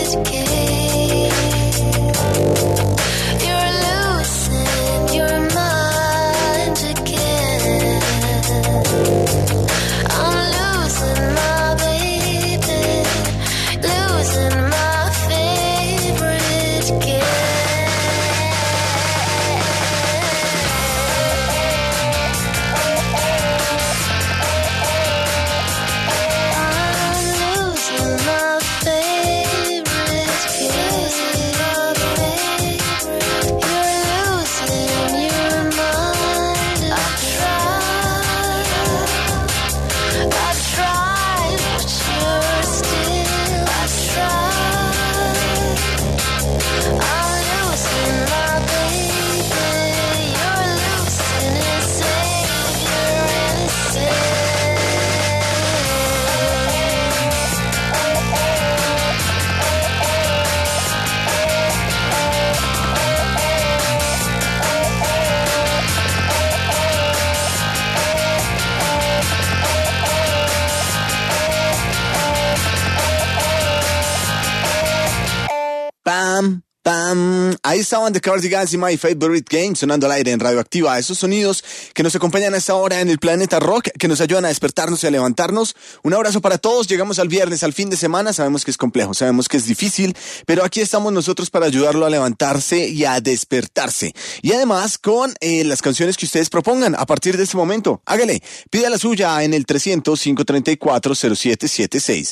Ahí estaban The Cardigans y My Favorite Game sonando al aire en Radioactiva. Esos sonidos que nos acompañan a esta hora en el Planeta Rock, que nos ayudan a despertarnos y a levantarnos. Un abrazo para todos. Llegamos al viernes, al fin de semana. Sabemos que es complejo, sabemos que es difícil, pero aquí estamos nosotros para ayudarlo a levantarse y a despertarse. Y además con las canciones que ustedes propongan a partir de este momento. Hágale, pida la suya en el 300-534-0776.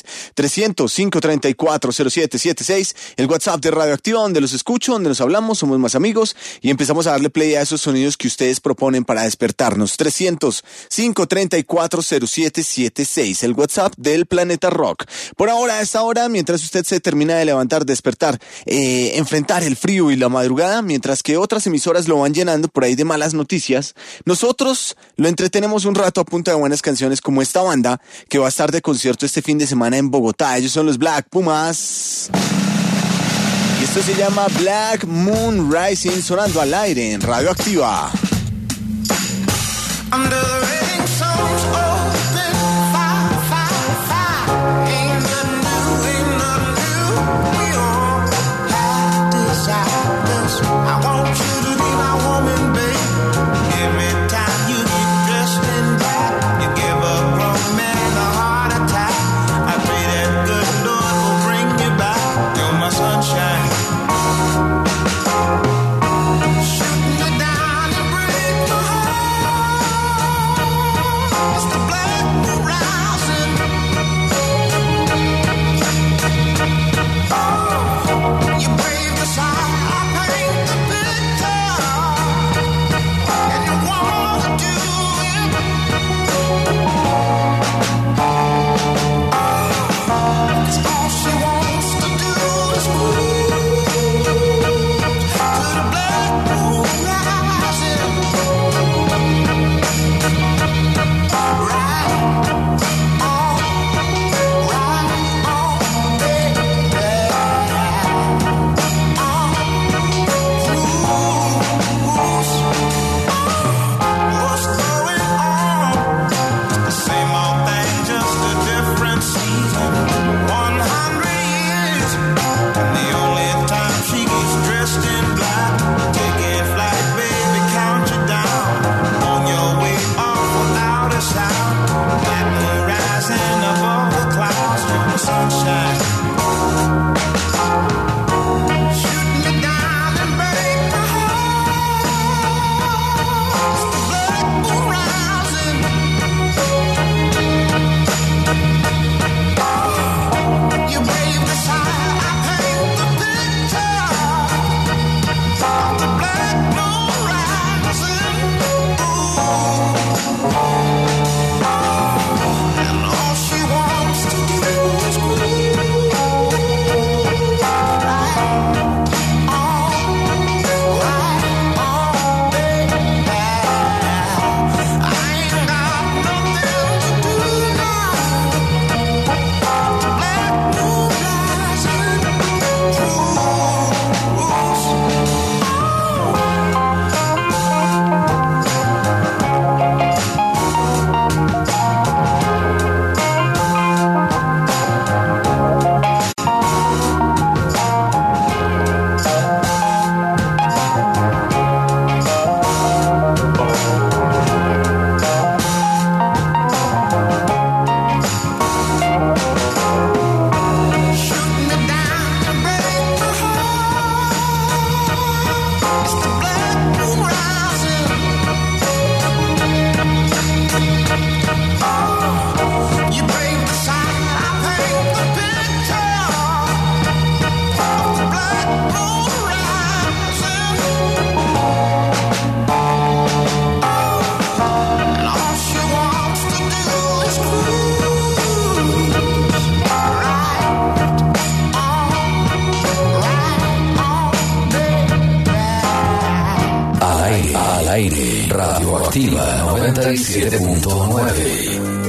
300-534-0776, el WhatsApp de Radioactiva, donde los escucho, donde nos hablamos, somos más amigos y empezamos a darle play a esos sonidos que ustedes proponen para despertarnos. 300-534-0776, el WhatsApp del Planeta Rock. Por ahora, a esta hora, mientras usted se termina de levantar, despertar, enfrentar el frío y la madrugada, mientras que otras emisoras lo van llenando por ahí de malas noticias, nosotros lo entretenemos un rato a punta de buenas canciones como esta banda que va a estar de concierto este fin de semana en Bogotá. Ellos son los Black Pumas. Y esto se llama Black Moon Rising, sonando al aire en Radioactiva. Shoot me down and break my heart. al aire, Radioactiva 97.9.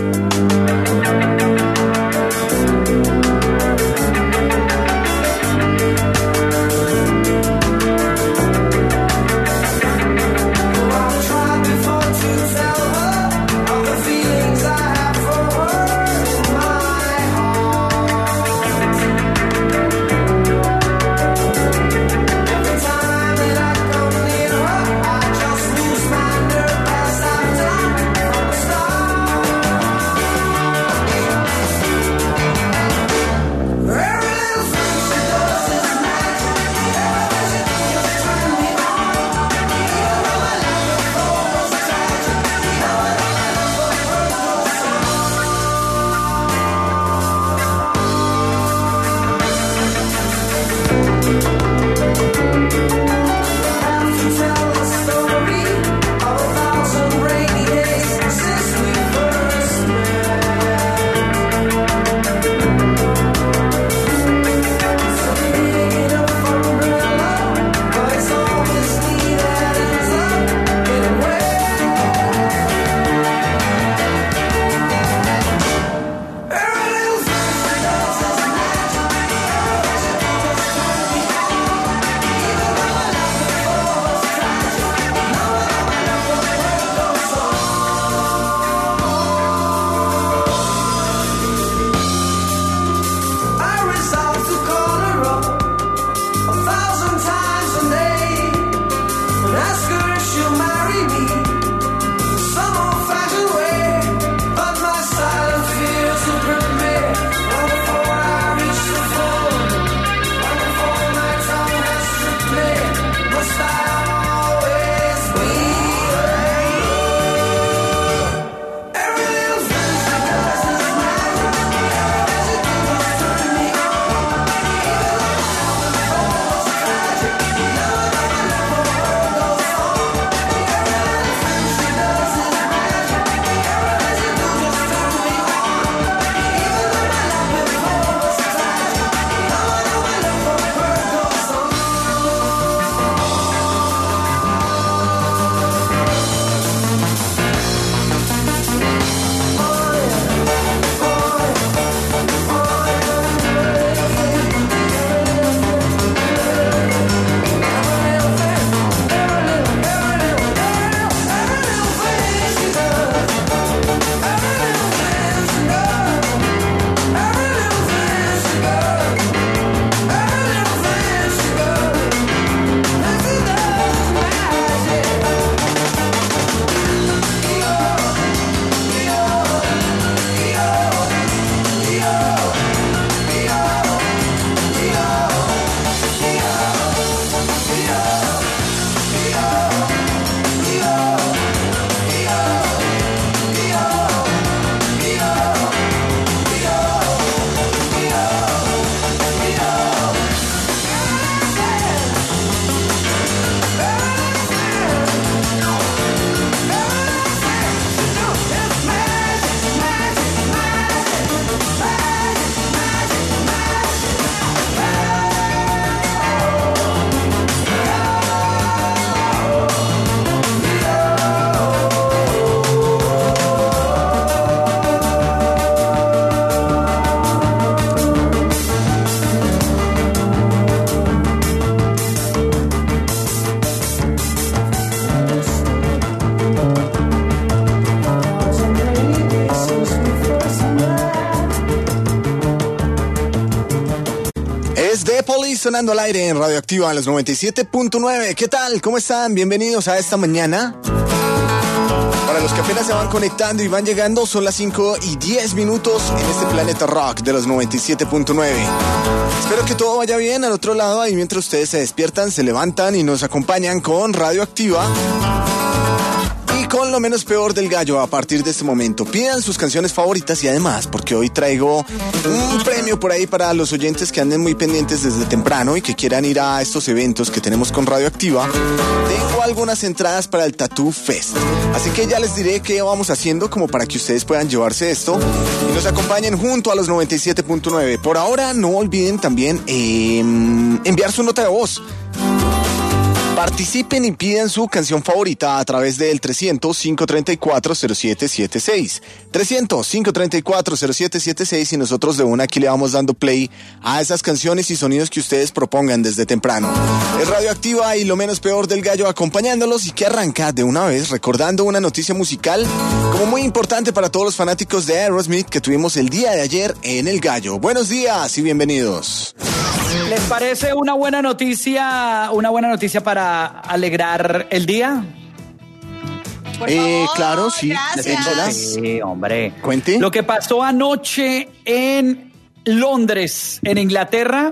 Sonando al aire en Radioactiva a los 97.9. ¿Qué tal? ¿Cómo están? Bienvenidos a esta mañana. Para los que apenas se van conectando y van llegando, son las 5:10 en este Planeta Rock de los 97.9. Espero que todo vaya bien al otro lado, ahí mientras ustedes se despiertan, se levantan y nos acompañan con Radioactiva. Con lo menos peor del gallo a partir de este momento. Pidan sus canciones favoritas y además, porque hoy traigo un premio por ahí para los oyentes que anden muy pendientes desde temprano y que quieran ir a estos eventos que tenemos con Radioactiva. Tengo algunas entradas para el Tattoo Fest. Así que ya les diré qué vamos haciendo como para que ustedes puedan llevarse esto y nos acompañen junto a los 97.9. Por ahora no olviden también enviar su nota de voz Participen y pidan su canción favorita a través del 300-534-0776. 300-534-0776 y nosotros de una aquí le vamos dando play a esas canciones y sonidos que ustedes propongan desde temprano. Es Radioactiva y lo menos peor del gallo acompañándolos y que arranca de una vez recordando una noticia musical como muy importante para todos los fanáticos de Aerosmith que tuvimos el día de ayer en El Gallo. Buenos días y bienvenidos. ¿Les parece una buena noticia para alegrar el día? Por favor, claro, sí. gracias. Sí, hombre. Cuente. Lo que pasó anoche en Londres, en Inglaterra,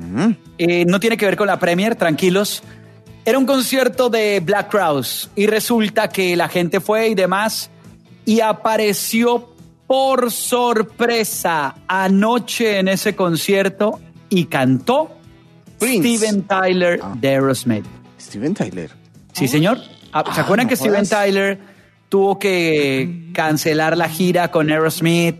no tiene que ver con la Premier, tranquilos. Era un concierto de Black Crowes y resulta que la gente fue y demás y apareció por sorpresa anoche en ese concierto y cantó Prince. Steven Tyler de Aerosmith. Steven Tyler. Sí, señor. ¿Se acuerdan no que Steven jodas. Tyler tuvo que cancelar la gira con Aerosmith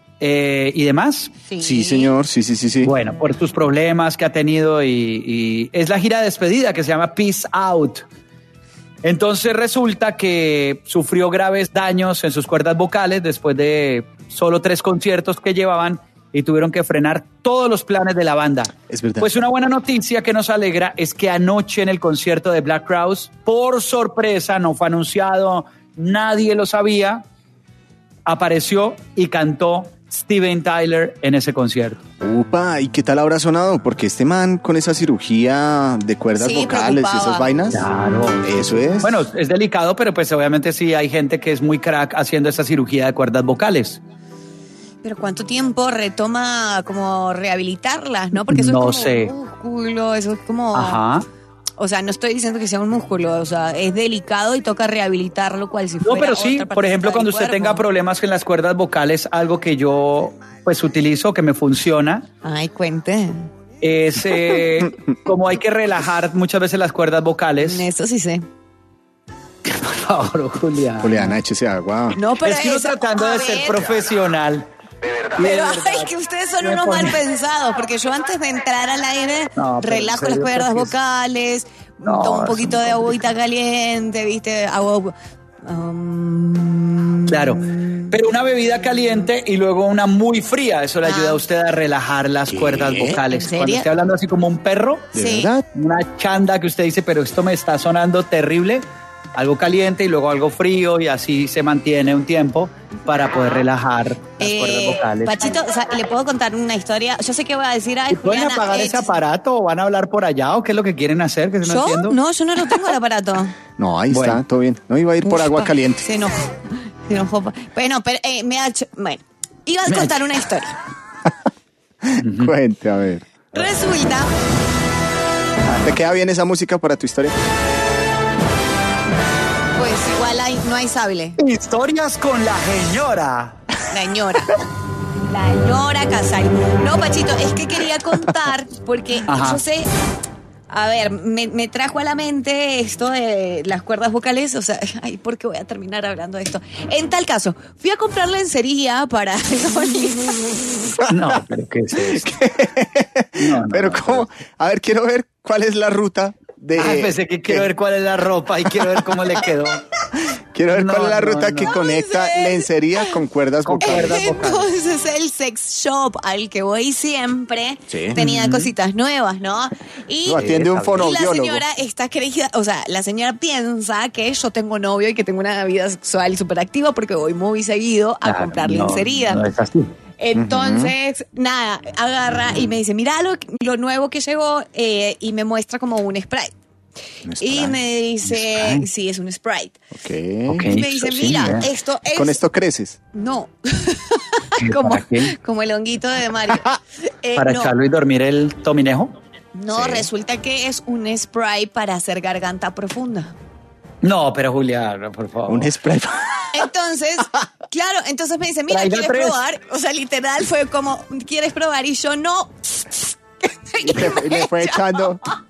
y demás? Sí, señor. Sí. Bueno, por sus problemas que ha tenido y es la gira de despedida que se llama Peace Out. Entonces resulta que sufrió graves daños en sus cuerdas vocales después de solo 3 conciertos que llevaban y tuvieron que frenar todos los planes de la banda. Es verdad. Pues una buena noticia que nos alegra es que anoche en el concierto de Black Crowes, por sorpresa, no fue anunciado, nadie lo sabía, apareció y cantó Steven Tyler en ese concierto. Upa, ¿y qué tal habrá sonado? Porque este man con esa cirugía de cuerdas Sí, vocales y preocupaba. esas vainas. Claro. Eso es. Bueno, es delicado, pero pues obviamente sí hay gente que es muy crack haciendo esa cirugía de cuerdas vocales. Pero ¿cuánto tiempo retoma como rehabilitarlas, no? Porque eso No es como sé. un músculo, eso es como... Ajá. O sea, no estoy diciendo que sea un músculo, o sea, es delicado y toca rehabilitarlo cual si No, fuera pero sí, otra por ejemplo, partecita cuando del usted tenga cuerpo. problemas en las cuerdas vocales, algo que yo pues utilizo, que me funciona, Ay, cuente. es como hay que relajar muchas veces las cuerdas vocales. Eso sí sé. Por favor, Julián. Juliana, échese agua. No, pero Es que uno eso, tratando a de ser ver, profesional. Pero ay, que ustedes son Me unos pone- mal pensados, porque yo antes de entrar al aire No, pero relajo en las serio, cuerdas porque es- vocales, No, tomo un es poquito un de agüita caliente, ¿viste? Agua... Claro. Pero una bebida caliente y luego una muy fría, eso le ayuda a usted a relajar las cuerdas vocales. ¿En serio? Cuando esté hablando así como un perro, ¿De Sí. verdad? una chanda que usted dice, pero esto me está sonando terrible, algo caliente y luego algo frío y así se mantiene un tiempo para poder relajar las cuerdas vocales. Pachito, o sea, ¿le puedo contar una historia? Yo sé que voy a decir, ay, ¿Y pueden Juliana, apagar ese aparato o van a hablar por allá o qué es lo que quieren hacer? Que no ¿Yo? entiendo. No, yo no lo tengo el aparato. No, ahí Bueno. está, todo bien. No iba a ir por Uf, agua caliente. Se enojó. Se enojó. Bueno, pero me ha hecho... Bueno, iba a contar una historia. Cuente, a ver. Resulta... ¿Te queda bien esa música para tu historia? Pues igual no hay sable. Historias con la señora. La ñora. La ñora Casay. No, Pachito, es que quería contar porque Ajá. yo sé... A ver, me trajo a la mente esto de las cuerdas vocales, o sea, ay, ¿por qué voy a terminar hablando de esto? En tal caso, fui a comprar lencería para... No, pero ¿qué es esto? No, Pero ¿cómo? A ver, quiero ver cuál es la ruta de... Pensé que quiero ver cuál es la ropa y quiero ver cómo le quedó. Quiero ver cuál No, es la no, ruta no. que conecta sé. lencería con cuerdas Con vocales. cuerdas vocales. Entonces el sex shop al que voy siempre Sí. tenía cositas nuevas, ¿no? Y, Lo atiende un está bien. y la fonoaudiólogo. señora está creída, o sea, la señora piensa que yo tengo novio y que tengo una vida sexual súper activa porque voy muy seguido a comprar lencería. No es así. Entonces, nada, agarra y me dice, mira lo nuevo que llegó y me muestra como un Sprite. Y me dice, Sprite. sí, es un Sprite. Ok. Y me dice, Sí, mira, ¿eh? esto es... Con esto creces. No. ¿Para qué? como el honguito de Mario. ¿Para no, echarlo y dormir el tominejo? no, Sí. resulta que es un spray para hacer garganta profunda. No, pero Julián, por favor. Un spray. Entonces, claro, entonces me dice, mira, Traiga ¿quieres 3. probar? O sea, literal fue como, ¿quieres probar? Y yo no. Y le fue echando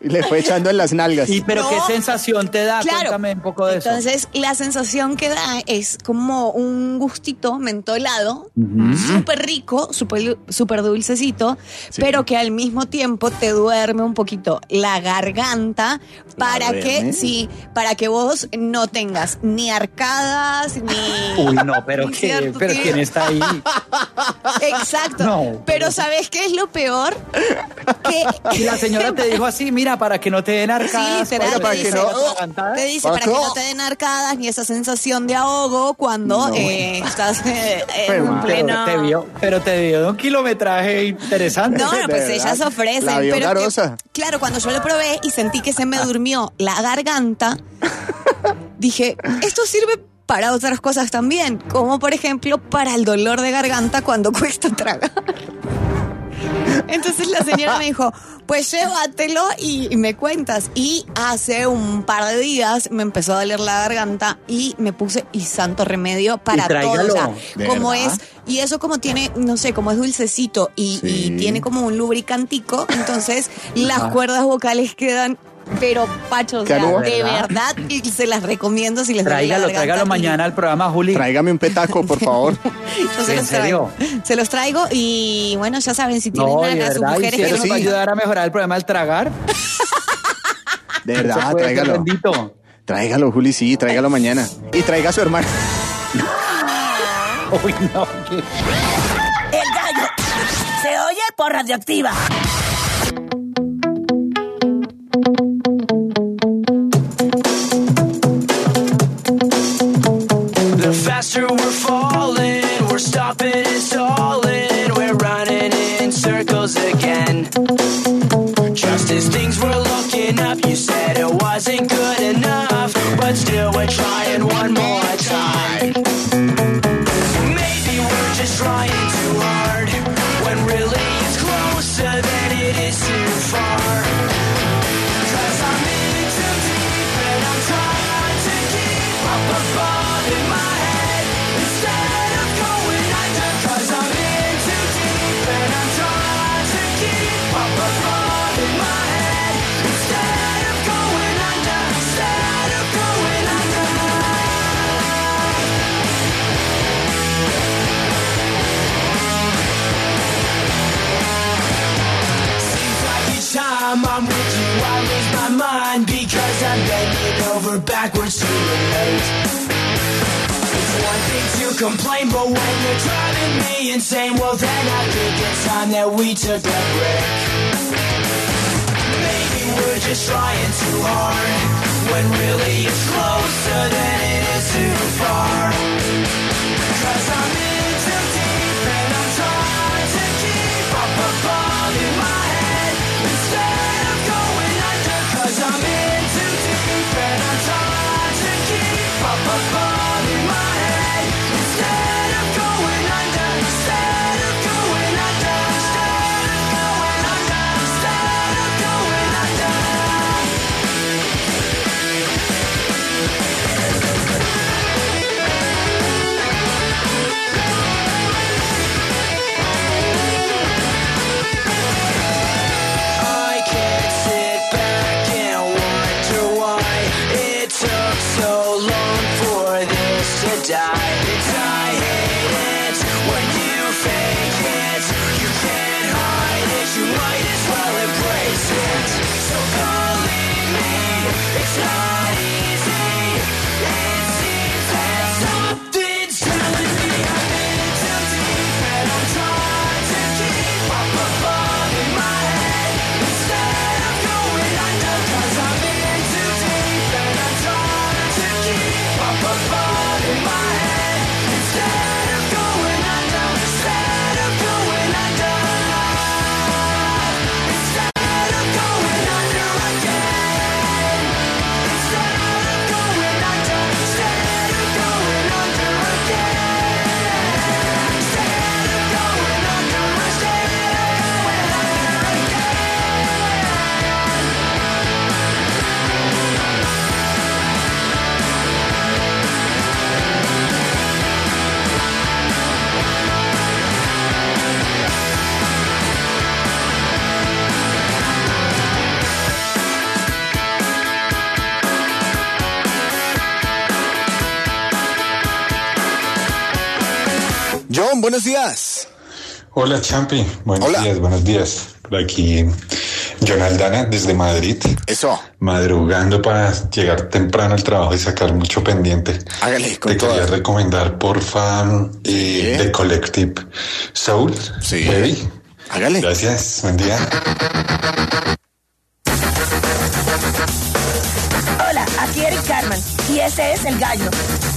Y le fue echando en las nalgas. Pero No. ¿qué sensación te da? Claro. Cuéntame un poco de eso. Entonces, la sensación que da es como un gustito mentolado, súper rico, súper dulcecito, pero que al mismo tiempo te duerme un poquito la garganta para que vos no tengas ni arcadas, ni... Uy, no, pero ni qué, cierto, pero tiene- ¿quién está ahí? Exacto. No, pero ¿sabes qué es lo peor? Que Y la señora te dijo así, mira, para que no te den arcadas. Sí, literal, para te que dice, no- te dice para que no te den arcadas ni esa sensación de ahogo cuando estás en pleno... Pero te dio de un kilometraje interesante. No, De pues verdad. ellas ofrecen. La vio pero garosa. claro, cuando yo lo probé y sentí que se me durmió la garganta, dije, esto sirve para otras cosas también, como por ejemplo para el dolor de garganta cuando cuesta tragar. Entonces la señora me dijo, pues llévatelo y me cuentas. Y hace un par de días me empezó a doler la garganta y me puse y santo remedio para Y tráigalo. todo. O sea, ¿De como verdad? es, y eso como tiene, no sé, como es dulcecito y tiene como un lubricantico, entonces las cuerdas vocales quedan... Pero, Pacho, o sea, ¿Qué de verdad, y se las recomiendo si les duele la garganta. Tráigalo mañana al programa, Juli. Tráigame un petaco, por favor. Yo se ¿En los traigo. Se los traigo y bueno, ya saben, si tienen No, de a sus verdad, y mujeres si que eso no nos va a ayudar a mejorar el problema del tragar. De Eso verdad, puede ser tráigalo. bendito. Tráigalo, Juli, sí, tráigalo mañana. Y traiga a su hermana. Uy, no. El gallo se oye por Radioactiva. The faster we're falling, we're stopping and stalling, we're running in circles again. Just as things were looking up, you said it wasn't good enough, but still we're trying one more time. Maybe we're just trying too hard, when really it's closer than it is too far. 'Cause I'm in too deep and I'm trying to keep up above in my head instead of going under. 'Cause I'm in too deep and I'm trying to keep up above in my head instead of going under. Instead of going under. Seems like each time I'm with you, I lose my mind because I'm bending over backwards to relate. It's one thing to complain, but when you're driving me insane, well then I think it's time that we took a break. Maybe we're just trying too hard, when really it's closer than it is too far. 'Cause I'm in too deep and I'm trying to keep up above in my head instead of going under. 'Cause I'm in too deep and I'm trying to keep up above in my head instead of going under. Instead of going under. Instead of going under. Instead of going under. John, buenos días. Hola, Champi. Hola. Buenos días. Por aquí, John Aldana, desde Madrid. Eso. Madrugando para llegar temprano al trabajo y sacar mucho pendiente. Hágale con Te quería todas. recomendar, porfa, The Collective Soul. Sí. Baby. Hágale. Gracias. Buen día. Hola, aquí Eric Carman. Y ese es El Gallo.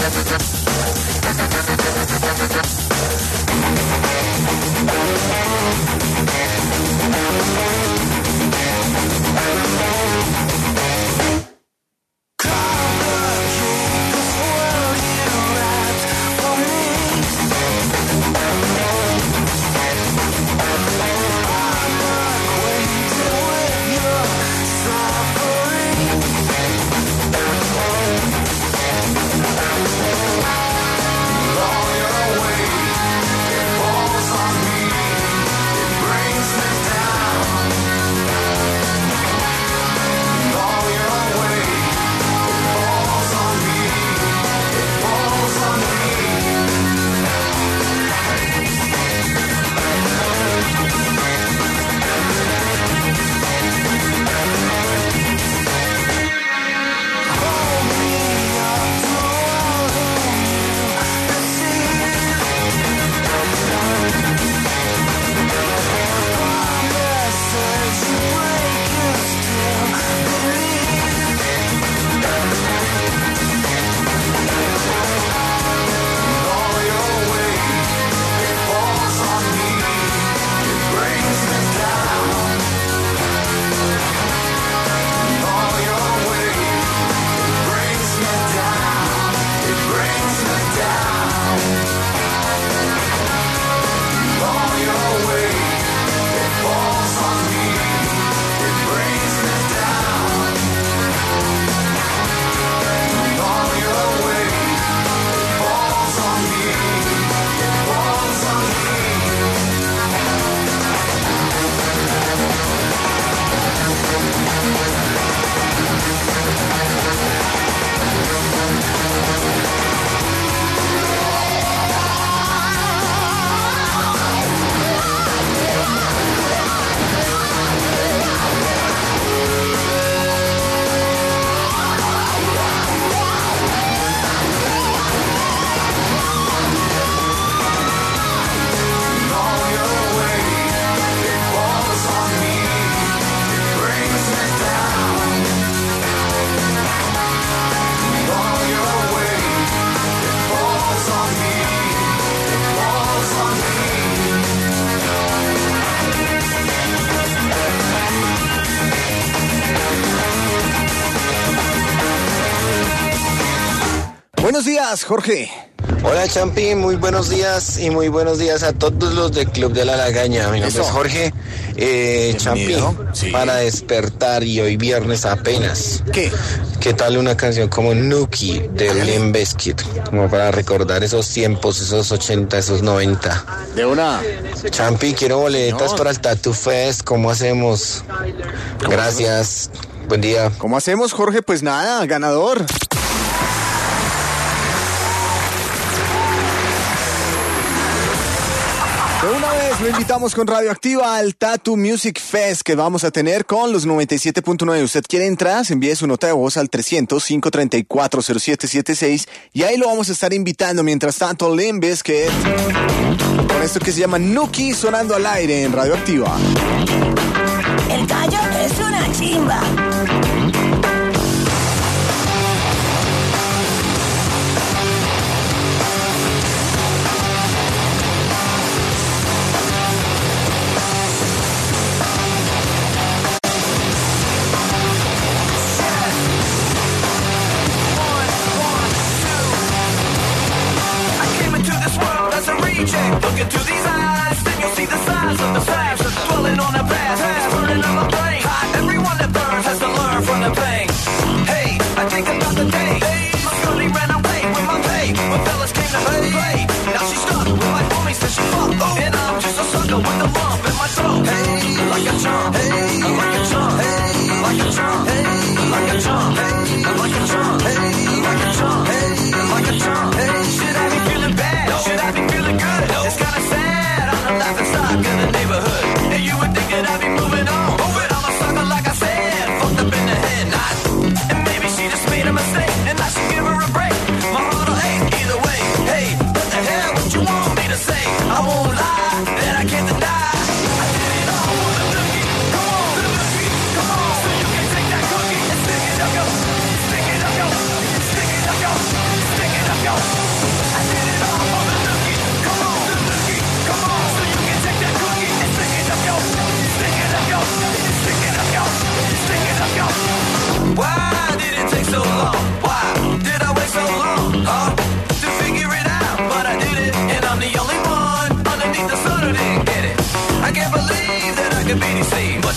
Buenos días, Jorge. Hola Champi, muy buenos días y muy buenos días a todos los del Club de la Lagaña. Mi nombre Eso. es Jorge. Champi, Bienvenido. Sí. para despertar y hoy viernes apenas. ¿Qué? ¿Qué tal una canción como Nuki de Limp Bizkit? Como para recordar esos tiempos, esos 80, esos 90. De una. Champi, quiero boletas para el Tattoo Fest. ¿Cómo hacemos? Gracias. Buen día. ¿Cómo hacemos, Jorge? Pues nada, ganador. De una vez lo invitamos con Radioactiva al Tattoo Music Fest que vamos a tener con los 97.9. ¿Usted quiere entrar? Envíe su nota de voz al 300-534-0776 y ahí lo vamos a estar invitando. Mientras tanto, Limp Bizkit con esto que se llama Nuki sonando al aire en Radioactiva. El Gallo es una chimba. Look into these eyes, then you'll see the size of the flames dwelling on the past. It's burning on my brain. Everyone that burns has to learn from the pain. Hey, I think about the day. My girlie ran away with my pay. When fellas came to play. Now she's stuck with my homies till she fucked. And I'm just a sucker with a lump in my throat. Hey, like a chump. Hey, like a chump. Hey, like a chump. Hey, like a chump. Hey, like a chump. Hey, like a chump. Hey, like a chump. Hey, should I be feeling bad? Should I be feeling good? It's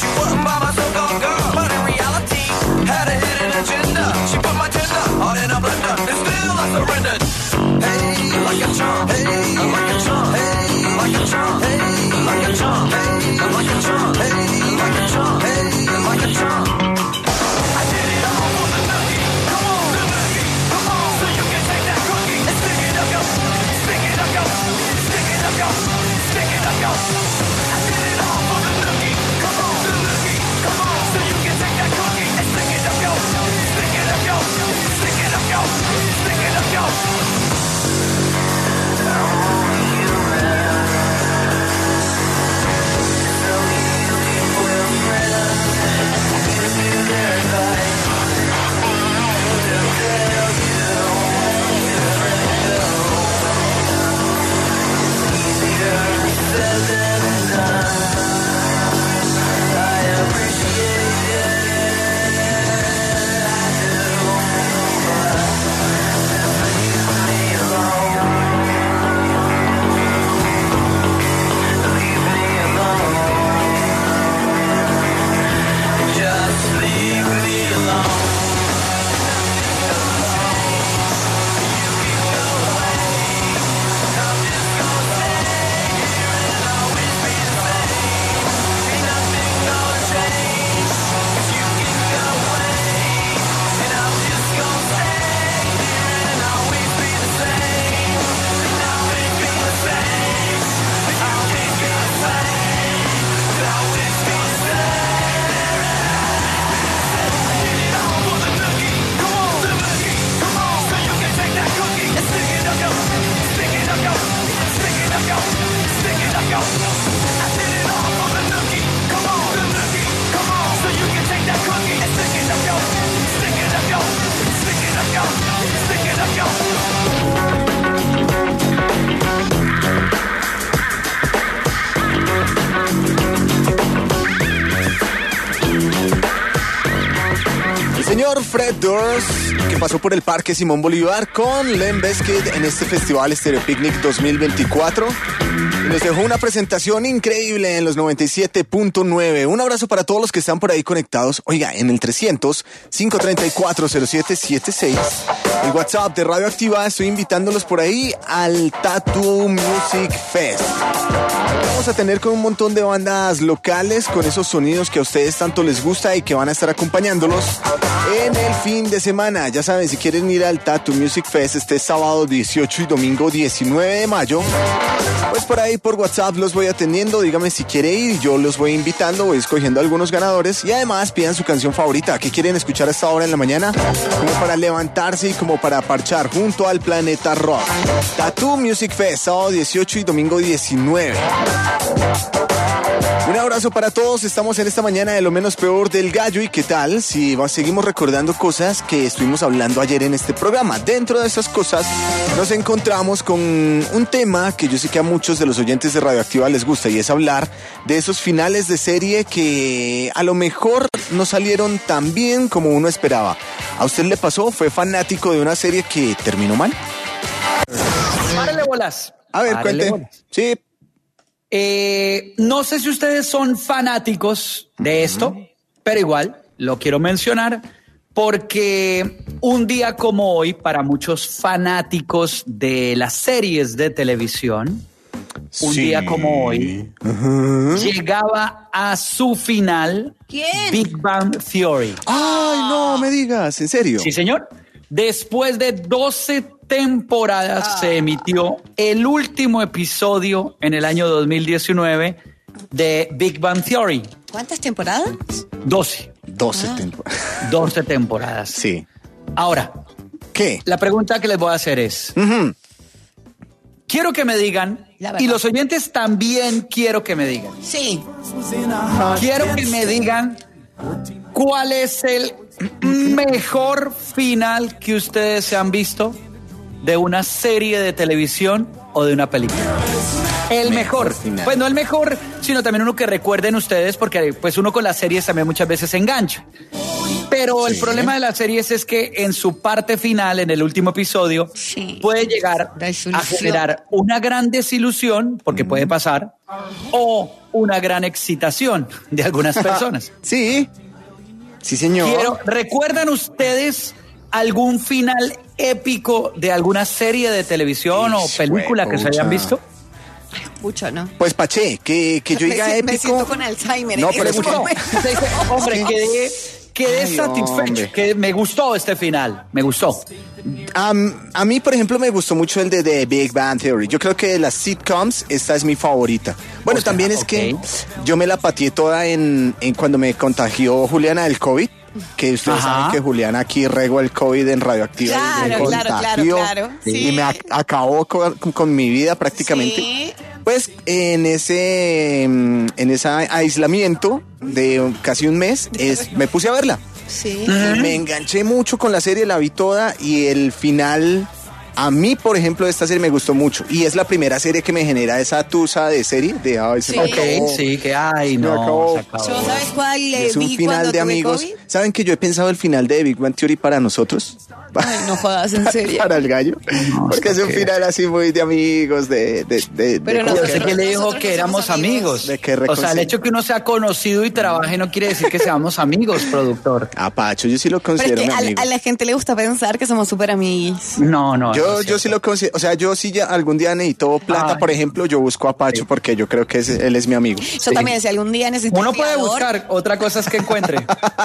Wasn't by my so-called girl, but in reality, had a hidden agenda. She put my tender all in a blender, and still I surrendered. Hey, like a charm. Hey, like a charm. Hey, like a charm. Hey, like a charm. Hey, like a charm. Hey, like a charm. Hey, like a charm. I did it all for the nookie. Come on, the nookie. Come on, so you can take that cookie and stick it up, yo. Stick it up, yo. Stick it up, yo. Stick it up, yo. I did it all for the nookie. Come on, the nookie. Come on, so you can take that cookie and stick it up, yo. Stick it up, yo. Stick it up, yo. Stick it up, yo. Señor Fred Durst, que pasó por el Parque Simón Bolívar con Limp Bizkit en este festival Stereo Picnic 2024. Y nos dejó una presentación increíble en los 97.9. Un abrazo para todos los que están por ahí conectados. Oiga, en el 300-534-0776, el WhatsApp de Radio Activa, estoy invitándolos por ahí al Tattoo Music Fest. Vamos a tener con un montón de bandas locales con esos sonidos que a ustedes tanto les gusta y que van a estar acompañándolos en el fin de semana. Ya saben, si quieren ir al Tattoo Music Fest este sábado 18 y domingo 19 de mayo, pues por ahí por WhatsApp los voy atendiendo. Dígame si quiere ir y yo los voy invitando, voy escogiendo algunos ganadores y además pidan su canción favorita. ¿Qué quieren escuchar a esta hora en la mañana? Como para levantarse y como para parchar junto al Planeta Rock. Tattoo Music Fest, sábado 18 y domingo 19. Un abrazo para todos, estamos en esta mañana de lo menos peor del gallo. ¿Y qué tal si seguimos recordando cosas que estuvimos hablando ayer en este programa? Dentro de esas cosas nos encontramos con un tema que yo sé que a muchos de los oyentes de Radioactiva les gusta, y es hablar de esos finales de serie que a lo mejor no salieron tan bien como uno esperaba. ¿A usted le pasó? ¿Fue fanático de una serie que terminó mal? Párale bolas. A ver, Párale cuente. bolas. Sí. No sé si ustedes son fanáticos de esto, pero igual lo quiero mencionar porque un día como hoy, para muchos fanáticos de las series de televisión, un día como hoy, llegaba a su final ¿Quién? Big Bang Theory. Ay, no me digas, ¿en serio? Sí, señor. Después de 12 temporadas se emitió el último episodio en el año 2019 de Big Bang Theory. ¿Cuántas temporadas? 12. 12 temporadas. 12 temporadas. Sí. Ahora, ¿Qué? la pregunta que les voy a hacer es, quiero que me digan, La verdad. y los oyentes también quiero que me digan, Sí. quiero que me digan cuál es el mejor final que ustedes se han visto de una serie de televisión o de una película. El mejor. final. Pues no el mejor, sino también uno que recuerden ustedes, porque pues uno con las series también muchas veces se engancha. Pero el problema de las series es que en su parte final, en el último episodio, Sí. puede llegar Desilusión. a generar una gran desilusión, porque puede pasar, o una gran excitación de algunas personas. Sí. Sí, señor. ¿Recuerdan ustedes algún final épico de alguna serie de televisión o Ish, película que se huepucha. hayan visto? Mucho, ¿no? Pues Pache, que yo diga me épico. siento con Alzheimer. No, en pero este es que- momento. Usted dice, hombre, quedé Ay, satisfecho, hombre. que me gustó este final, me gustó. A mí, por ejemplo, me gustó mucho el de The Big Bang Theory. Yo creo que de las sitcoms, esta es mi favorita. Bueno, O sea, también es ok. que yo me la pateé toda en cuando me contagió Juliana del COVID. Que ustedes Ajá. saben que Juliana aquí regó el COVID en Radioactiva. y me Claro, claro, contagió, claro. Y Sí. me acabó con mi vida prácticamente. Sí. Pues en ese aislamiento de casi un mes, me puse a verla. Sí. Y me enganché mucho con la serie, la vi toda y el final, a mí, por ejemplo, de esta serie me gustó mucho. Y es la primera serie que me genera esa tusa de serie, de ay, se me Sí. acabó. Ok, sí, que ay, Se me no, acabó. se acabó. Yo, ¿sabes cuál Es un vi final cuando de tuve amigos. COVID? ¿Saben que yo he pensado el final de Big Bang Theory para nosotros? Ay, no jodas, en serio. Para el gallo. Porque es un final así muy de amigos, de Pero Yo nosotros- sé que le dijo nosotros que no éramos somos amigos. De que O sea, el reconcili- hecho que uno sea conocido y trabaje no quiere decir que seamos amigos, productor. A Pacho, yo sí lo Pero es considero que mi amigo. a la gente le gusta pensar que somos súper amigos. No, no. eso Yo es sí cierto. lo considero, o sea, yo sí ya algún día necesito plata, Ay. por ejemplo, yo busco a Pacho porque yo creo que él es mi amigo. Yo también, si algún día necesito Uno un puede fiador, buscar, otra cosa es que encuentre.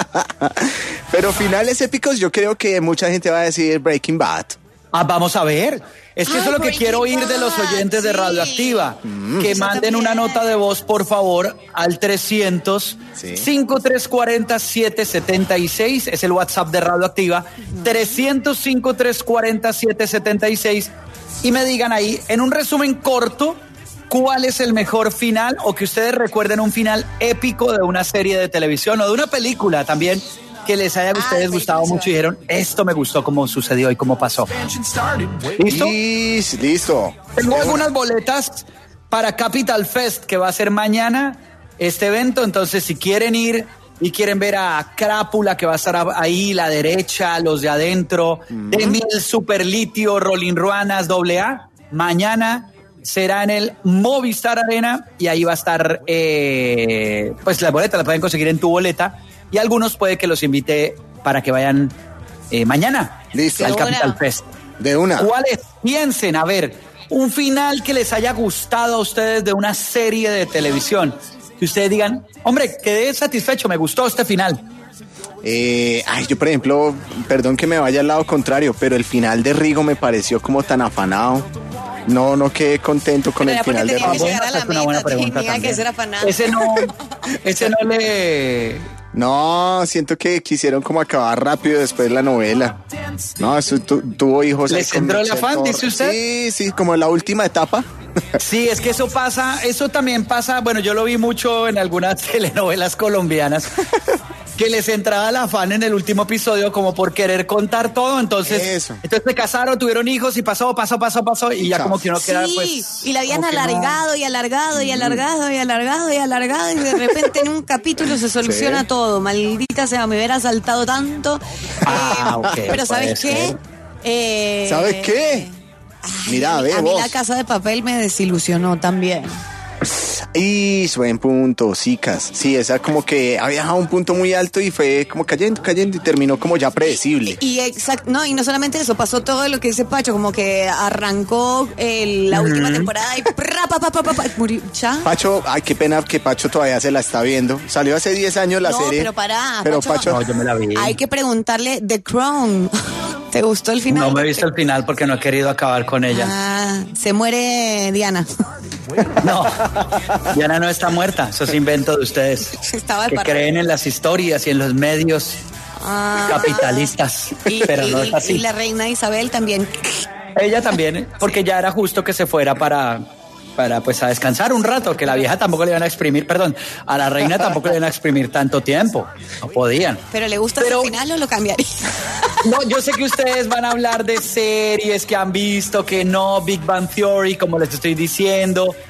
Pero finales épicos, yo creo que mucha gente va a decir Breaking Bad. Ah, vamos a ver. Es que Ay, eso es lo que Breaking quiero oír de los Bad, oyentes de sí. Radioactiva. Que Yo manden también. una nota de voz, por favor, al 300 Sí. 5340 776. Es el WhatsApp de Radioactiva. 300 5340 776. Y me digan ahí, en un resumen corto, cuál es el mejor final o que ustedes recuerden un final épico de una serie de televisión o de una película también que les haya a ustedes gustado película. mucho y dijeron, esto me gustó como sucedió y cómo pasó. ¿Listo? Listo. Tengo algunas boletas para Capital Fest que va a ser mañana este evento, entonces si quieren ir y quieren ver a Crápula que va a estar ahí, la derecha, los de adentro, Demil, Superlitio, Rolling Ruanas, AA, mañana será en el Movistar Arena y ahí va a estar, pues las boletas las pueden conseguir en Tu Boleta y algunos puede que los invite para que vayan mañana Listo. al De una. Capital Fest. De una. ¿Cuáles? Piensen, a ver, un final que les haya gustado a ustedes de una serie de televisión. Que ustedes digan, hombre, quedé satisfecho, me gustó este final. Yo por ejemplo, perdón que me vaya al lado contrario, pero el final de Rigo me pareció como tan afanado. No quedé contento con Pero el era porque final de tenía que Rigo. llegar a la Esa es una buena meta, pregunta tenía que también. ser afanado. Ese no le... No, siento que quisieron como acabar rápido después de la novela. No, eso tuvo hijos. ¿Les ahí con entró el Michelle afán, Torres. dice usted? Sí, como en la última etapa. Sí, es que eso pasa, eso también pasa, bueno, yo lo vi mucho en algunas telenovelas colombianas, que les entraba el afán en el último episodio como por querer contar todo, entonces se casaron, tuvieron hijos y pasó, y ya como que uno queda Sí, pues... y la habían como que no. alargado y alargado y alargado y alargado y alargado y de repente en un capítulo se soluciona Sí. todo. Maldita sea, me hubiera saltado tanto. Ok, pero ¿sabes puede qué? ¿Sabes qué? Mira, ve a mí vos. La Casa de Papel me desilusionó también. Y buen punto, Sicas. Sí, esa como que había dejado un punto muy alto y fue como cayendo y terminó como ya predecible. Y no, y no solamente eso, pasó todo lo que dice Pacho, como que arrancó la última temporada y murió. ¿Ya? Pacho, ay, qué pena que Pacho todavía se la está viendo. Salió hace 10 años la No, serie. pero pará, Pero Pacho. No, yo me la vi. Hay que preguntarle The Crown. ¿Te gustó el final? No me he visto el final porque no he querido acabar con ella. Ah, se muere Diana. No, Diana no está muerta, eso es invento de ustedes. Estaba de Que parranda. creen en las historias y en los medios Ah. capitalistas, pero no es Y así. la reina Isabel también. Ella también, porque ya era justo que se fuera para pues a descansar un rato, que la vieja tampoco le iban a exprimir, a la reina tampoco le iban a exprimir tanto tiempo, no podían. ¿Pero le gusta ese final o lo cambiaría? No, yo sé que ustedes van a hablar de series que han visto, que no, Big Bang Theory, como les estoy diciendo,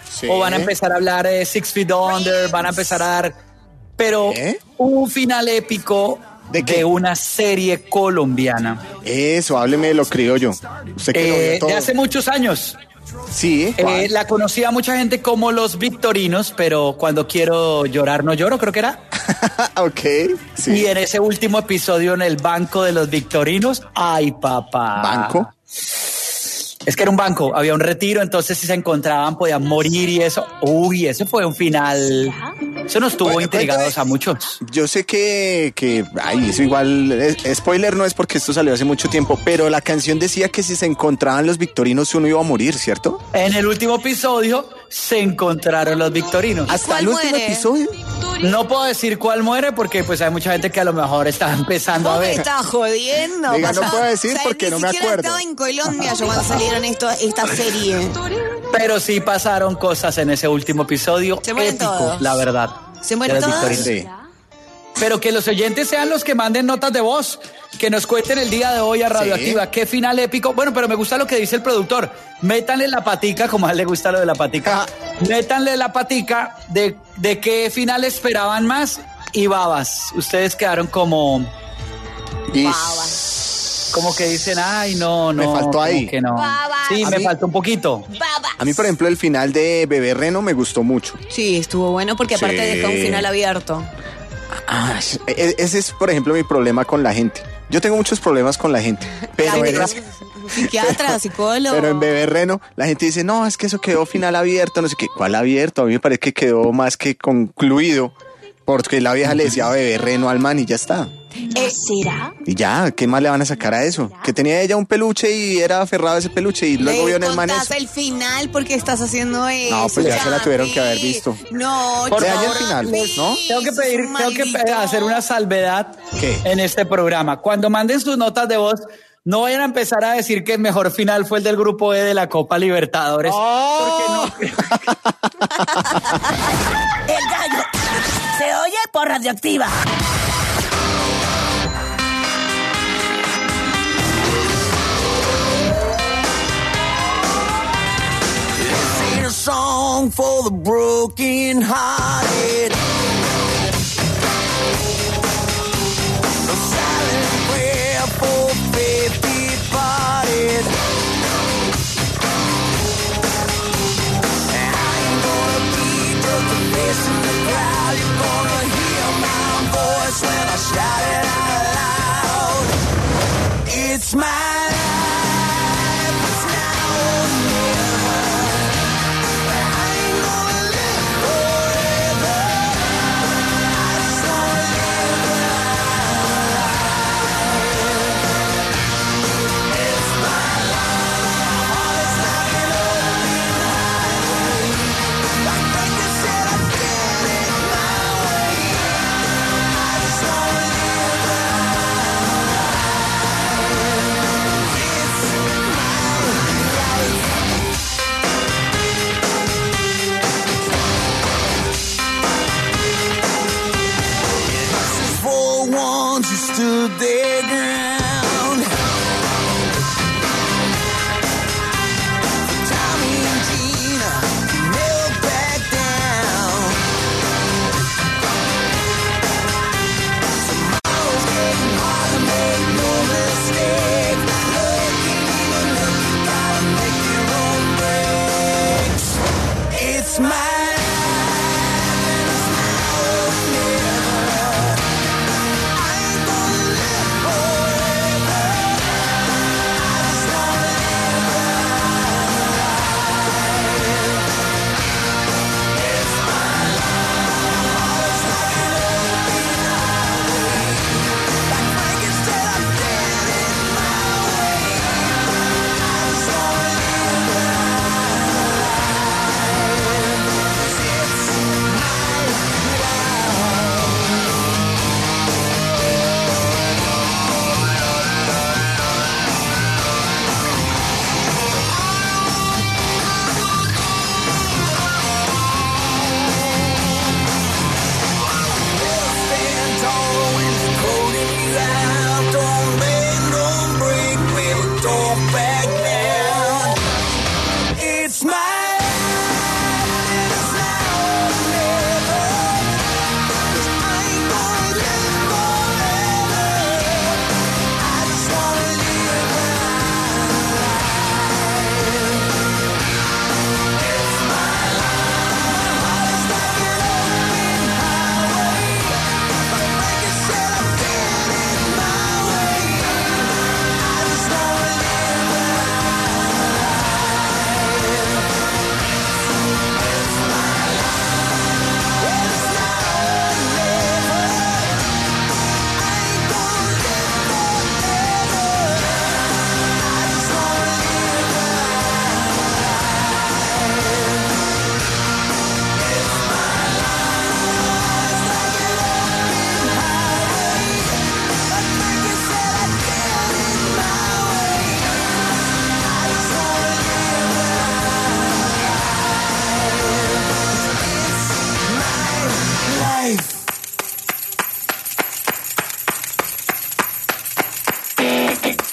Sí. o van a empezar a hablar de Six Feet Under, van a empezar a dar, pero un final épico ¿De qué? una serie colombiana. Eso, hábleme de lo criollo. Usted que lo vio todo. De hace muchos años. Sí, ¿cuál? La conocía mucha gente como Los Victorinos, pero cuando quiero llorar no lloro, creo que era. Ok, sí. Y en ese último episodio en el banco de Los Victorinos, ¡ay, papá! ¿Banco? Es que era un banco, había un retiro, entonces si se encontraban podían morir y eso. Uy, ese fue un final. Eso nos tuvo intrigados a muchos. Yo sé que ay, eso igual, spoiler no es porque esto salió hace mucho tiempo, pero la canción decía que si se encontraban los victorinos uno iba a morir, ¿cierto? En el último episodio se encontraron los Victorinos. ¿Hasta el último muere? episodio? No puedo decir cuál muere porque pues hay mucha gente que a lo mejor está empezando a ¿Vos me ver. estás jodiendo? Diga, no papá? puedo decir porque ni no me siquiera acuerdo. estaba en Colombia yo cuando salieron esta serie. Pero sí pasaron cosas en ese último episodio. Se mueren épico, todos. la verdad. ¿Se mueren de los todos? Victorinos. Sí. Pero que los oyentes sean los que manden notas de voz, que nos cuenten el día de hoy a Radioactiva. Qué final épico. Bueno, pero me gusta lo que dice el productor. Métanle la patica, como a él le gusta lo de la patica. Métanle la patica de qué final esperaban más y babas. Ustedes quedaron como que dicen, ay, no. Me faltó como ahí. que no. Babas. Sí, A me mí- faltó un poquito. A mí, por ejemplo, el final de Bebé Reno me gustó mucho. Sí, estuvo bueno porque aparte Sí. dejó un final abierto. Ese es, por ejemplo, mi problema con la gente. Yo tengo muchos problemas con la gente, pero Psiquiatra, psicólogo. pero en Bebé Reno la gente dice, no, es que eso quedó final abierto, no sé qué. ¿Cuál abierto? A mí me parece que quedó más que concluido, porque la vieja le decía Bebé Reno al man y ya está. ¿Será? Y ya, ¿qué más le van a sacar a eso? Que tenía ella un peluche y era aferrado a ese peluche y luego vio en el man contás eso. el final porque estás haciendo eso. No, pues ya se la tuvieron que haber Chapi. visto. No, Por Vean favor, el final, ¿no? Tengo que maldito. hacer una salvedad ¿Qué? en este programa. Cuando manden sus notas de voz, no vayan a empezar a decir que el mejor final fue el del grupo E de la Copa Libertadores. ¡Oh! Porque no. El gallo se oye por Radioactiva. A song for the broken hearted. A silent prayer for faith departed. I ain't gonna be just a face in the crowd. You're gonna hear my voice when I shout it out loud. It's my life, it's now or never. For once you stood their ground. Tommy and Gina never back down. Tomorrow's getting harder, make no mistake. Look, you gotta make your own breaks. It's my life and it's now or never. I ain't gonna live forever.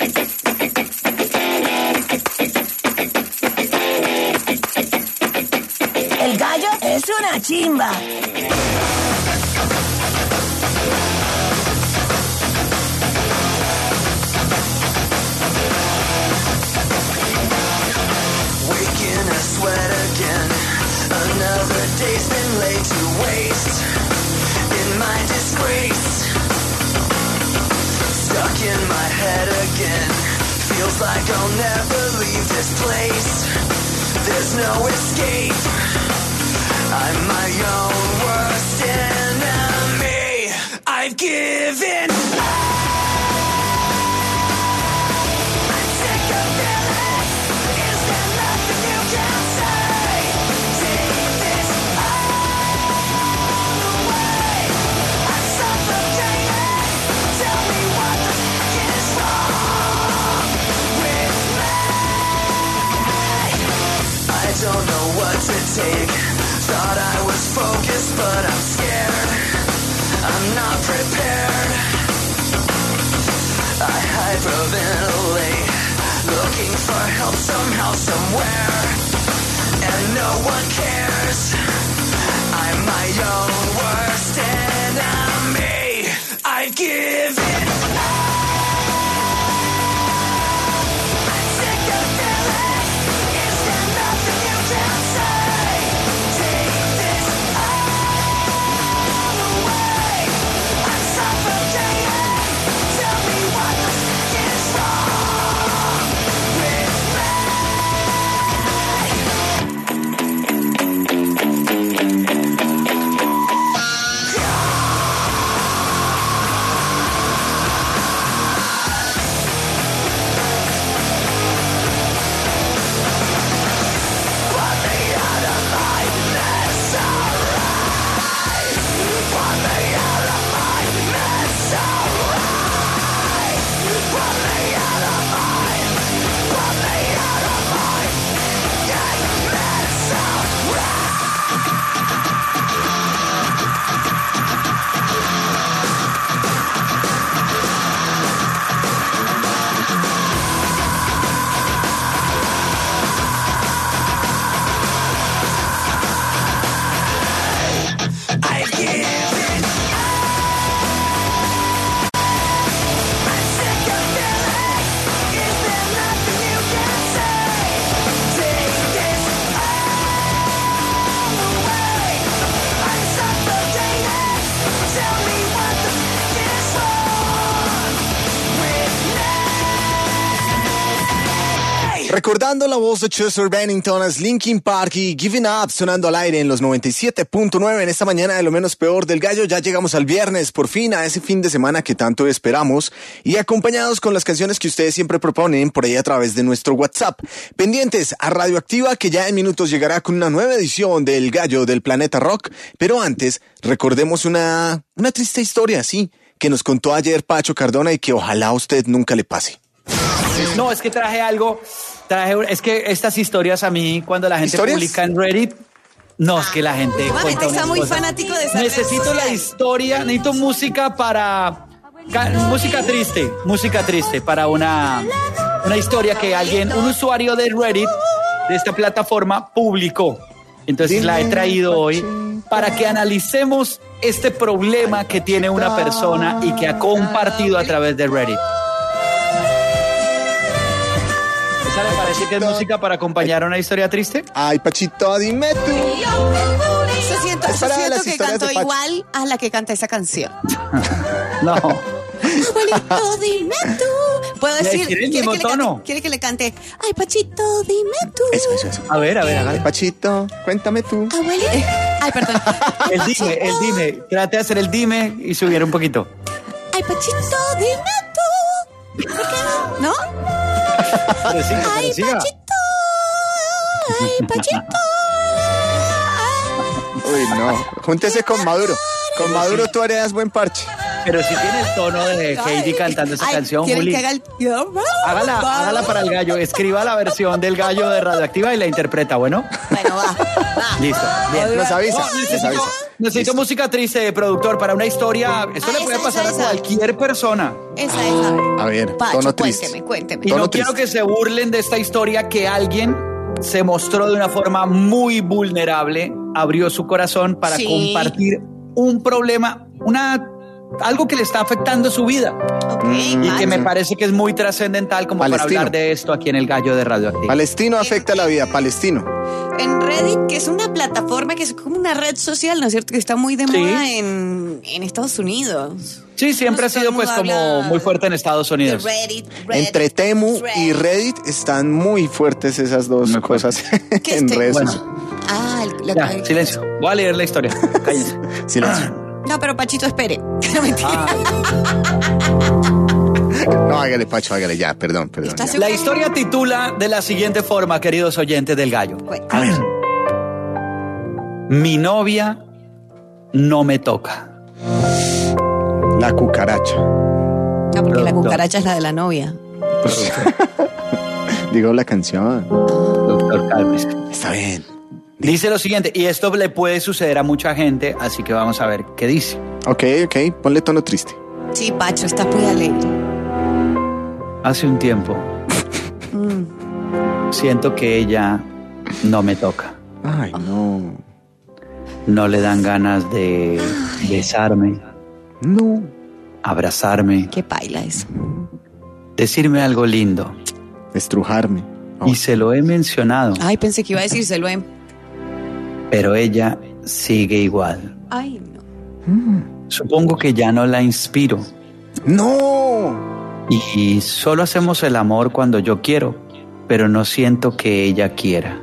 El gallo es una chimba. Waking a sweat again. Another day's been laid to waste. In my disgrace. Stuck in my head again. Feels like I'll never leave this place. There's no escape. I'm my own worst enemy. I've given up. I'm sick of feeling. Is there nothing you can say? Take this all away. I'm suffocating. Tell me what the heck is wrong with me. I don't know what to take. Thought I was focused, but I'm scared. I'm not prepared. I hyperventilate, looking for help somehow, somewhere, and no one cares. I'm my own worst enemy. I've given up. I'm sick of feeling. Is there nothing you can say? Take this all away. I'm suffocating. Tell me what the heck is wrong with me. Put me out of my misery. Put me out of my misery. Put me out of my I've given up. I'm sick of feeling. Is there nothing you can say? Take this all away. I'm suffocating. Tell me what the heck is wrong with me. Recordando la voz de Chester Bennington es Linkin Park y Giving Up sonando al aire en los 97.9 en esta mañana de Lo Menos Peor del Gallo. Ya llegamos al viernes, por fin, a ese fin de semana que tanto esperamos y acompañados con las canciones que ustedes siempre proponen por ahí a través de nuestro WhatsApp. Pendientes a Radioactiva, que ya en minutos llegará con una nueva edición del Gallo del Planeta Rock. Pero antes, recordemos una triste historia, sí, que nos contó ayer Pacho Cardona y que ojalá a usted nunca le pase. No, es que traje algo. Es que estas historias a mí, cuando la gente ¿Historias? publica en Reddit, no, es que la gente Últimamente cuenta está unas muy cosas. fanático de esa red Necesito la social. historia, necesito música para... música triste para una historia que un usuario de Reddit, de esta plataforma, publicó. Entonces la he traído hoy para que analicemos este problema que tiene una persona y que ha compartido a través de Reddit. ¿Esa le parece que es música para acompañar a una historia triste? Ay, Pachito, dime tú. Yo siento Es para las que historias canto de Pacho. igual a la que canta esa canción. No. Abuelito, dime tú. ¿Puedo decir? ¿Quiere el mismo que le tono? cante? ¿Quiere que le cante? Ay, Pachito, dime tú. Eso. A ver, Ay, hágale. Pachito, cuéntame tú. Abuelito. Ay, perdón. Ay, El dime. Trate de hacer el dime y subir un poquito. Ay, Pachito, dime tú. ¿Por qué no? ¿No? Pero siga, Ay, pero siga. Pachito. Ay, Pachito. Uy, no. Júntese con Maduro. Con Maduro tú harías buen parche. Pero si tiene el tono de Heidi cantando esa canción, ¿quieren Juli. que haga el... Hágala para el gallo. Escriba la versión del gallo de Radioactiva y la interpreta, ¿bueno? Bueno, va. Listo. Bien. Nos avisa. No, Nos necesito, avisa. Necesito música triste, productor, para una historia. Esto le puede pasar a cualquier persona. Esa. A ver, Pacho, tono triste. Cuénteme. Y Tono no quiero triste. que se burlen de esta historia que alguien se mostró de una forma muy vulnerable, abrió su corazón para Sí. compartir un problema, algo que le está afectando su vida. Ok, Y que me Pacho. parece que es muy trascendental como para Palestino. hablar de esto aquí en el Gallo de Radioactivo. Palestino afecta la vida, palestino. En Reddit, que es una plataforma, que es como una red social, ¿no es cierto? Que está muy de Sí. moda en Estados Unidos. Sí, siempre ha Todo sido el pues mundo como habla muy fuerte en Estados De Unidos. Reddit. Entre Temu y Reddit están muy fuertes esas dos Muy cosas ¿Qué en es redes Bueno. sociales. Ah, Ya, silencio. Voy a leer la historia. Cállense. Silencio. No, pero Pachito, espere. No, mentira. No, hágale, Pacho, hágale ya, perdón. ¿Estás ya. seguro? La historia titula de la siguiente forma, queridos oyentes del Gallo. A ver. Mi no me toca. La cucaracha. Ah, porque la Doctor. cucaracha es la de la novia. Digo la canción. Doctor, cálmese. Está bien. Dice lo siguiente, y esto le puede suceder a mucha gente, así que vamos a ver qué dice. Ok, ponle tono triste. Sí, Pacho, estás muy alegre. Hace un tiempo siento que ella no me toca. Ay, no. No le dan ganas de besarme, No. abrazarme, Qué paila eso. decirme algo lindo. Estrujarme. Y se lo he mencionado, Ay, pensé que iba a decírselo. pero ella sigue igual. Ay, no. Supongo que ya no la inspiro. No. Y solo hacemos el amor cuando yo quiero, pero no siento que ella quiera.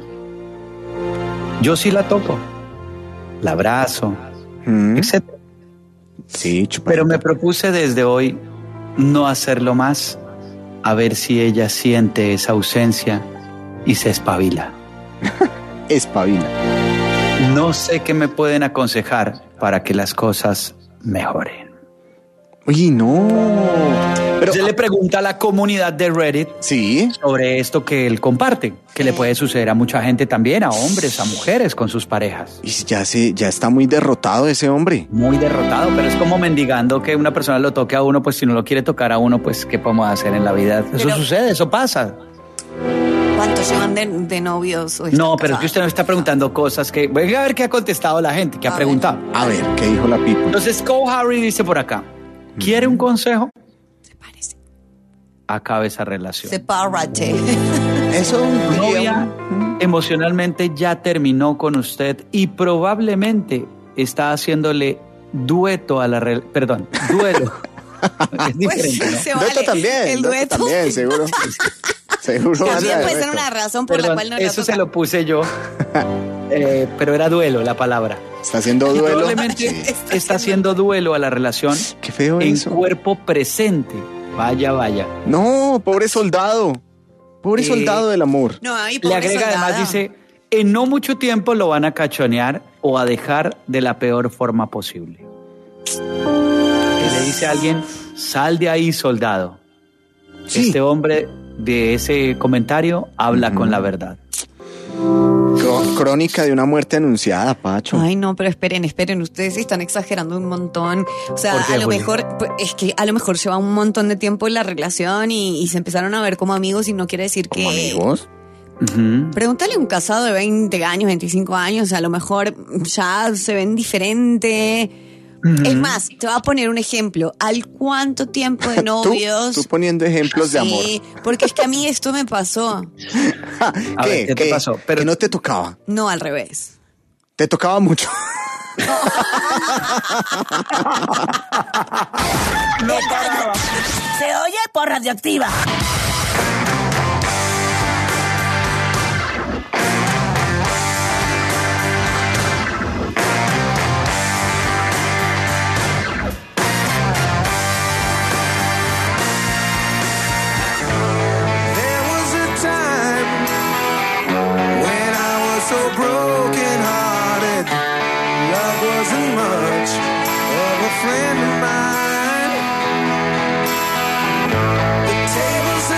Yo sí la toco, la abrazo, etc. Sí, chupadita. Pero me propuse desde hoy no hacerlo más, a ver si ella siente esa ausencia y se espabila. Espabila. No sé qué me pueden aconsejar para que las cosas mejoren. Oye, no. Pero, Se le pregunta a la comunidad de Reddit sí. sobre esto que él comparte, que le puede suceder a mucha gente también, a hombres, a mujeres con sus parejas. Y ya está muy derrotado ese hombre. Muy derrotado, pero es como mendigando que una persona lo toque a uno, pues si no lo quiere tocar a uno, pues ¿qué podemos hacer en la vida? Eso Pero- sucede, eso pasa. ¿Cuántos llevan de novios? O están No, pero es que casados? usted no está preguntando cosas que... Voy a ver qué ha contestado la gente, qué ha A preguntado. A ver, ¿qué dijo la people? Entonces, Cole Harry dice por acá, ¿quiere un consejo? Sepárese. Acabe esa relación. Sepárate. Eso Su novia emocionalmente ya terminó con usted y probablemente está haciéndole dueto a la perdón, duelo. Es diferente, ¿no? se Dueto vale. también. El dueto dueto. también, seguro. Seguro. También anda puede de ser dueto. una razón por la Perdón, cual no la eso se toca. lo puse yo, pero era duelo la palabra. Está haciendo Y duelo. probablemente Sí. está haciendo duelo a la relación Qué feo en eso. cuerpo presente. Vaya, vaya. No, pobre soldado. Pobre soldado del amor. No, ahí Le pobre agrega soldada. además, dice, en no mucho tiempo lo van a cachonear o a dejar de la peor forma posible. Y le dice a alguien, sal de ahí, soldado. Sí. Este hombre de ese comentario habla con la verdad. Crónica de una muerte anunciada, Pacho. Ay, no, pero esperen, ustedes están exagerando un montón. O sea, ¿Por qué, a lo Juli? mejor, pues, es que a lo mejor lleva un montón de tiempo en la relación y se empezaron a ver como amigos y no quiere decir que... ¿Como amigos? Ujú. Pregúntale a un casado de 20 años, 25 años, a lo mejor ya se ven diferente. Es más, te voy a poner un ejemplo. ¿Al cuánto tiempo de novios? Tú poniendo ejemplos de amor. Sí, porque es que a mí esto me pasó. A ver, ¿qué te pasó? Pero no te tocaba. No, al revés. Te tocaba mucho. Se oye por Radioactiva. There was a time when I was so broken hearted. Love wasn't much of a friend of mine. The tables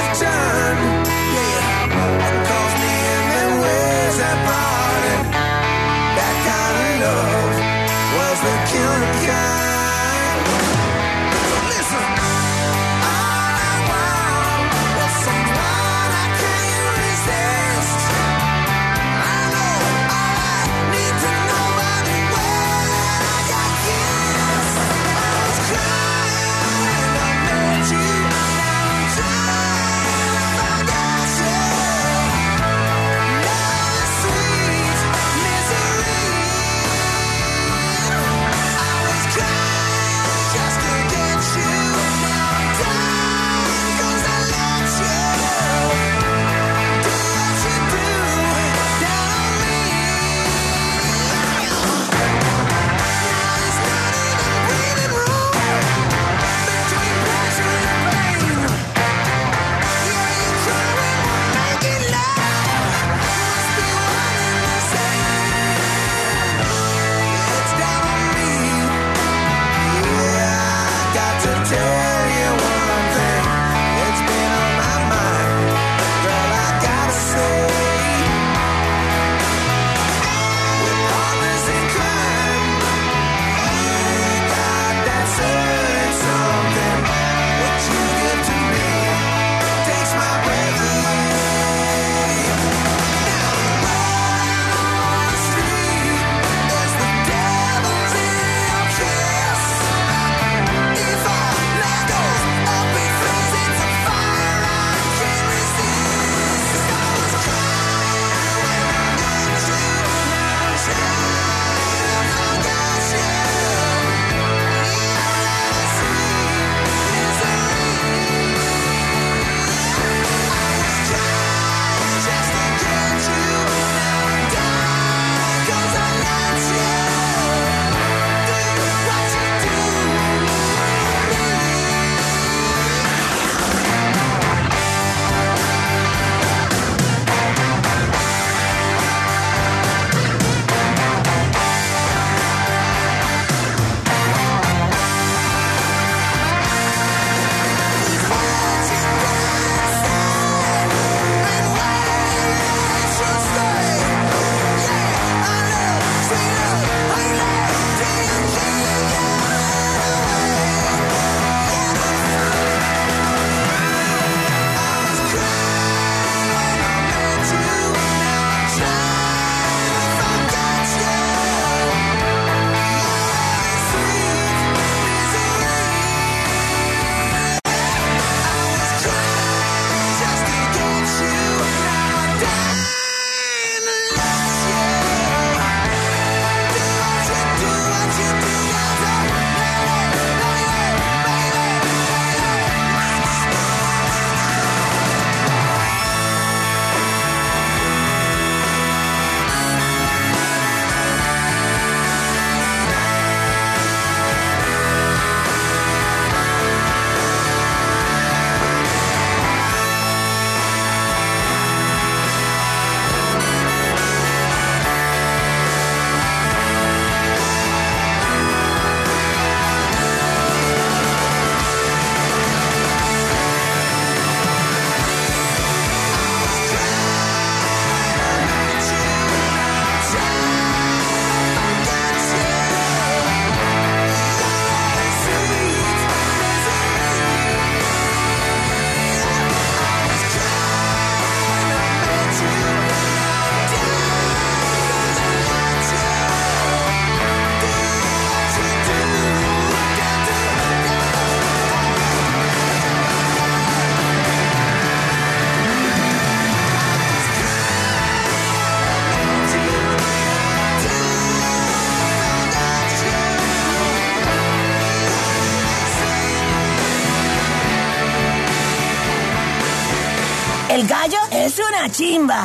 El gallo es una chimba.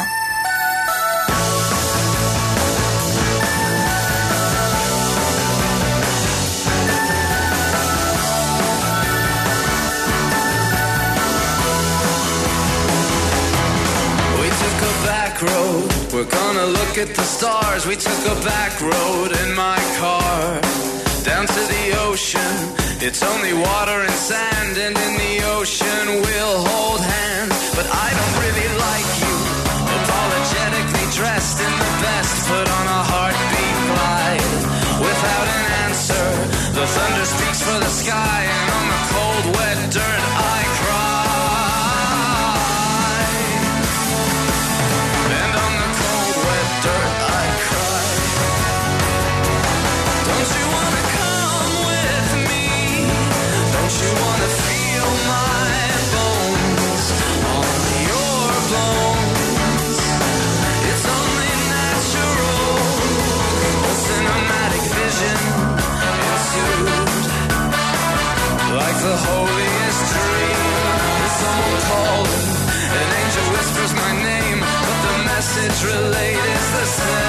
Back road, we're gonna look at the stars. We took a back road in my car, down to the ocean. It's only water and sand, and in the ocean we'll hold hands. But I don't really like you, apologetically dressed in the best, put on a heartbeat glide, without an answer. The thunder speaks for the sky, and on the cold wet dirt I cry. You wanna feel my bones on your bones. It's only natural. A cinematic vision ensued, like the holiest dream. Is someone calling? An angel whispers my name, but the message relayed is the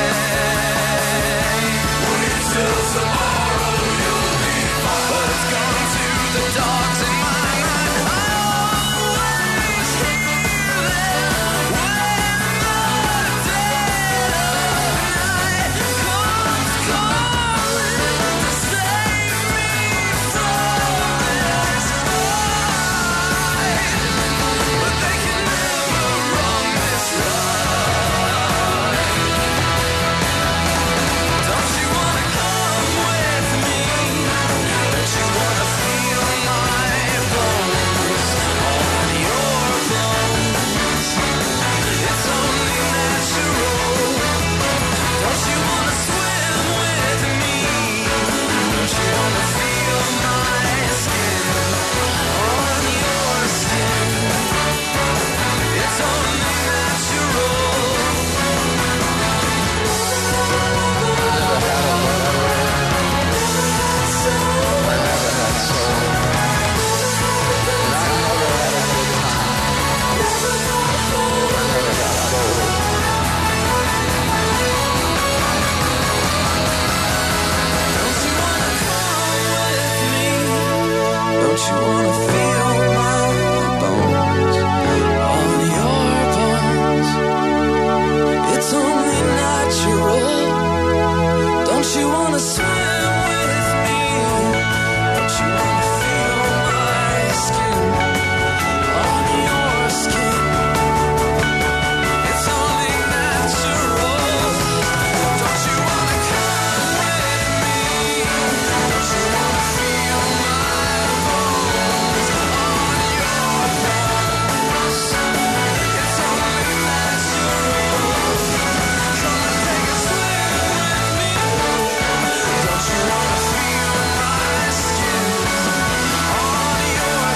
same. Wait till tomorrow, you'll be fine. But it's gone to the dogs in my mind. I always hear them when the dead of night comes calling to save me from this fight. But they can never wrong this ride. Don't you wanna come with me? Don't you wanna feel my bones on your bones? It's only natural. Don't you wanna swim with me? Don't you wanna feel my skin on your skin? It's only natural. Don't you wanna come with me? Don't you wanna feel